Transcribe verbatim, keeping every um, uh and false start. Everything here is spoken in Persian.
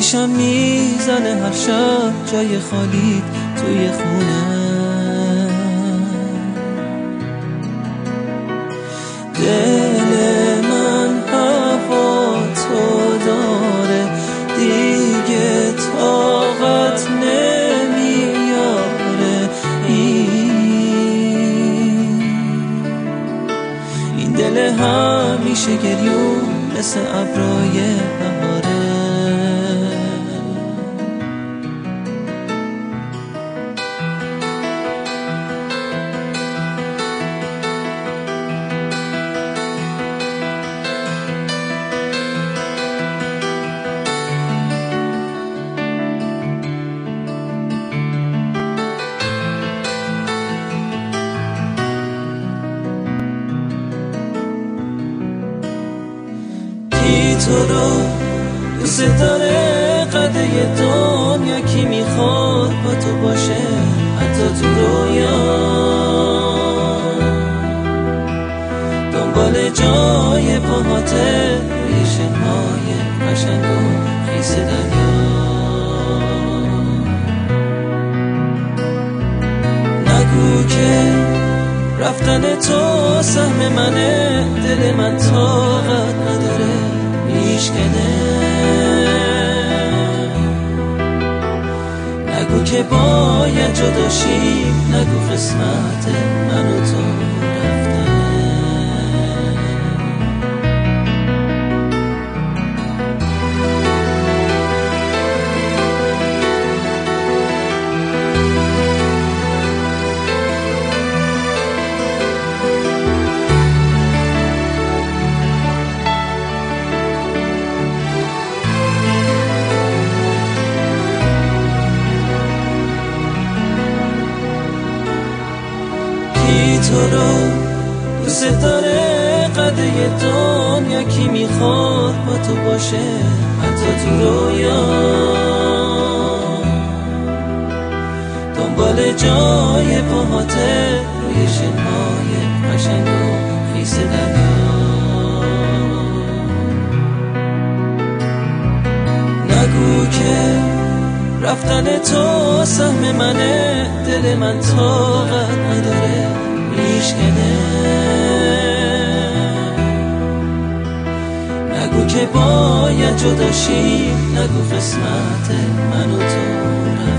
آتیشم میزنه هر شب جای خالی توی خونه. دل من هوا تو داره دیگه طاقت نمیاره. این این دل همیشه گریون مثل ابرای بهاره. کی تو رو دوست داره قده دنیا، کی میخواد با تو باشه حتی تو رویا. دنبال جای پاهاته روی شنهای قشنگ و خیس دریا. نگو که رفتن تو سهم منه، دل من طاقت نداره میشکنه. نگو که باید جدا شیم، نگو قسمت من و تو رفتنه. کی تو رو دوست داره قده دنیا، کی میخواد با تو باشه حتی تو رویا. دنبال جای پاهاته روی شنهای قشنگ و خیس دریا. نگو که رفتن تو سهم منه، دل من طاقت نداره میشکنه. نگو که باید جدا شیم، نگو قسمت من و تو